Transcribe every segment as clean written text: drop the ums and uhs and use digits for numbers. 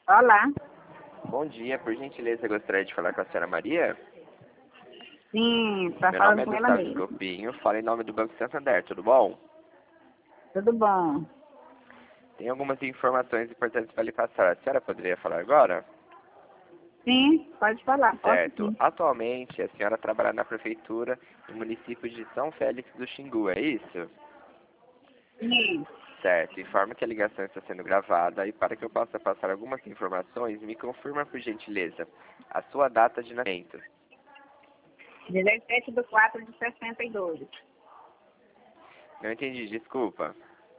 Olá. Bom dia, por gentileza, eu gostaria de falar com a senhora Maria. Sim, tá Meu nome falando é com ela Gustavo mesmo. Escopinho, falo em nome do Banco Santander, tudo bom? Tudo bom? Tem algumas informações importantes para lhe passar. A senhora poderia falar agora? Sim, pode falar. Posso Certo. sim. Atualmente, a senhora trabalha na prefeitura do município de São Félix do Xingu, é isso? Sim. Certo. Informo que a ligação está sendo gravada e para que eu possa passar algumas informações, me confirma, por gentileza, a sua data de nascimento. 17/4/62. Não entendi, desculpa.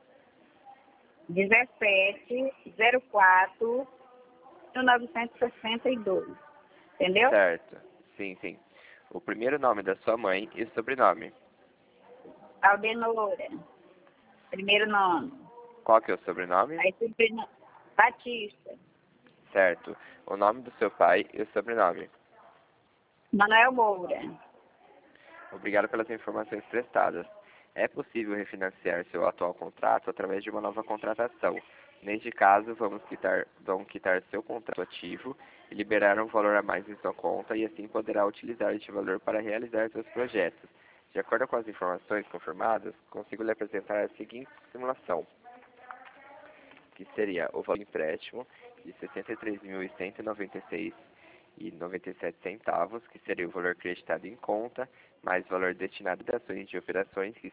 17/04/1962. Entendeu? Certo. Sim, sim. O primeiro nome da sua mãe e o sobrenome. Aldenora. Primeiro nome. Qual que é o sobrenome? Aí sobrenome. Batista. Certo. O nome do seu pai e o sobrenome. Manuel Moura. Obrigado pelas informações prestadas. É possível refinanciar seu atual contrato através de uma nova contratação. Neste caso, vamos quitar seu contrato ativo e liberar um valor a mais em sua conta e assim poderá utilizar este valor para realizar seus projetos. De acordo com as informações confirmadas, consigo lhe apresentar a seguinte simulação, que seria o valor do empréstimo de R$ 63.196,97 centavos, que seria o valor creditado em conta, mais valor destinado a ações de operações, que